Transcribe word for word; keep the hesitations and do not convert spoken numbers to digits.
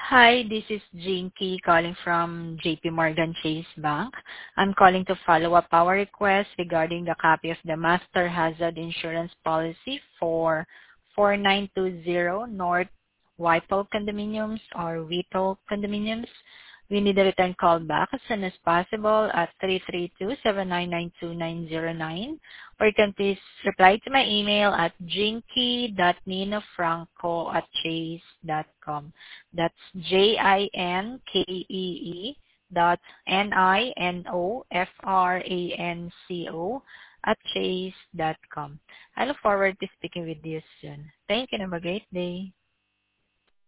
Hi, this is Jinky calling from J P Morgan Chase Bank. I'm calling to follow up our request regarding the copy of the Master Hazard Insurance Policy for four nine two zero North Whipple Condominiums or Whipple Condominiums. We need a return call back as soon as possible at three three two, seven nine nine two nine zero nine, or you can please reply to my email at jinky.ninofranco at chase dot com. That's J I N K E E dot N I N O F R A N C O at chase dot com. I look forward to speaking with you soon. Thank you and have a great day.